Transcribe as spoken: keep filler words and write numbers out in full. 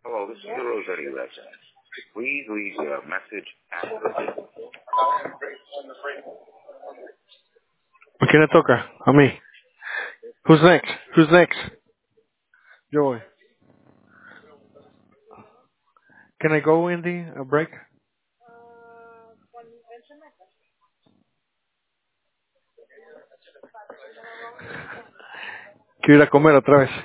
Hello, this is the Rossetti Restaurant. Please leave your message after the beep. ¿A quién le toca? A mí. Who's next? Who's next? Yo voy. Can I go, Wendy? A break? Quiero ir a comer otra vez.